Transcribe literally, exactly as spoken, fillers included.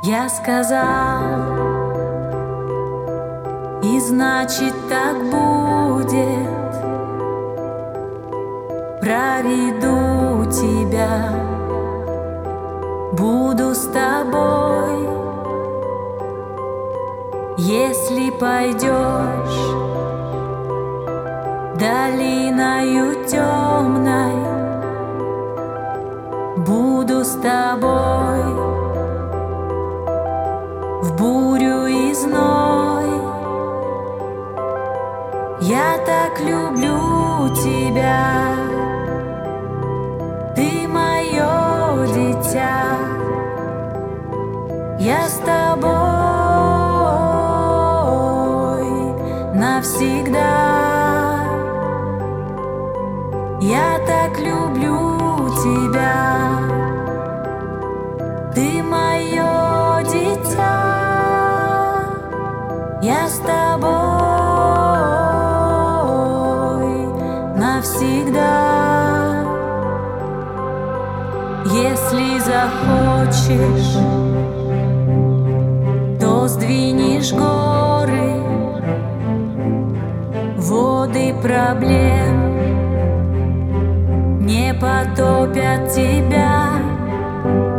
Я сказал, и значит так будет. Проведу тебя, буду с тобой. Если пойдешь долиною темной, буду с тобой. В бурю и зной я так люблю тебя, ты мое дитя, я с тобой навсегда. Я так люблю тебя, ты мое дитя, я с тобой навсегда. Если захочешь, то сдвинешь горы, воды проблем не потопят тебя.